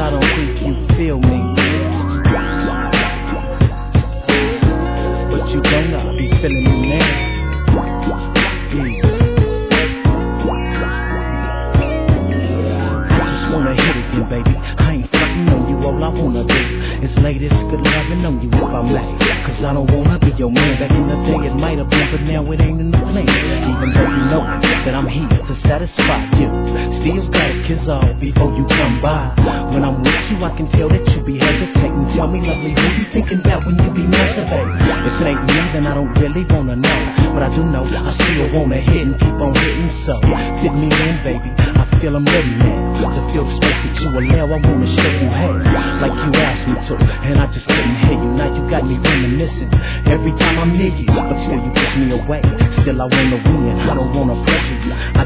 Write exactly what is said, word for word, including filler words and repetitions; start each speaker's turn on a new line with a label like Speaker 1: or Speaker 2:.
Speaker 1: I don't think you feel me. But you gonna be feeling me now. I just wanna hit again, baby. I ain't fucking on you, all I wanna do is lay this good loving on you if I may. Cause I don't wanna be your man. Back in the day it might have been, but now it ain't in the plan. Even though you know that I'm here to satisfy you, still gotta kiss off before you come by. When I'm with you I can tell that you be hesitating. Tell me lovely, who you thinking about when you be masturbating? If it ain't me then I don't really wanna know, but I do know I still wanna hit and keep on hitting. So fit me in, baby, I feel I'm ready now to feel the space that you allow. I wanna show you hands like you asked me to, and I just couldn't hear you. Now you got me reminiscing every time I'm near you, but still you push me away. Still I wanna win, I don't wanna pressure you. I